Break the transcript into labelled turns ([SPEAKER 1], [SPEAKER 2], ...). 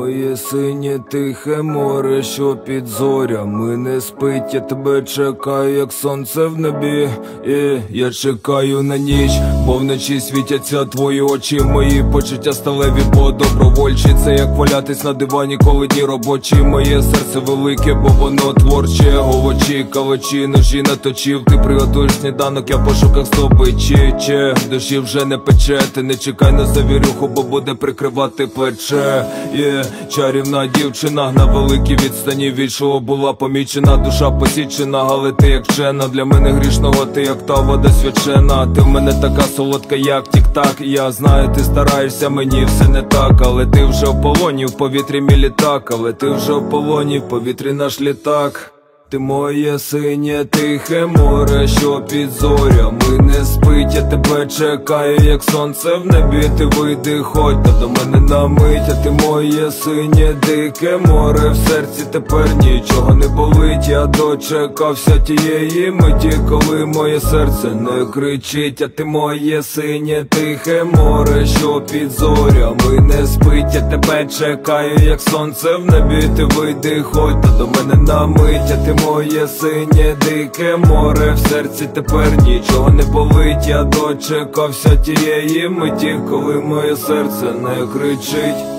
[SPEAKER 1] моє синє тихе море, що під зорями не спить. Я тебе чекаю, як сонце в небі, і я чекаю на ніч, бо вночі світяться твої очі. Мої почуття сталеві, бо добровольчі. Це як валятись на дивані, коли дні робочі. Моє серце велике, бо воно творче. Овочі, калачі, ножі наточив. Ти приготуєш сніданок, я в пошуках здобичі. Душі вже не пече, ти не чекай на завірюху, бо буде прикривати плече. Чарівна дівчина на великій відстані від шоу була помічена. Душа посічена, але ти як вчена. Для мене грішного ти як та вода свячена. Ти в мене така солодка, як тік-так. Я знаю, ти стараєшся, мені все не так. Але ти вже в полоні, в повітрі мій літак. Але ти вже в полоні, в повітрі наш літак. Ти моє синє тихе море, що під зорями не спить. Я тебе чекаю, як сонце в небі. Ти вийди, ходь та до мене на мить. А ти моє синє дике море, в серці тепер нічого не болить. Я дочекався тієї миті, коли моє серце не кричить. А ти моє синє тихе море, що під зорями не спить. Я тебе чекаю, як сонце в небі. Ти вийди, ходь та до мене на мить. А ти моє синє дике море, в серці тепер нічого не болить. Я дочекався тієї миті, коли моє серце не кричить.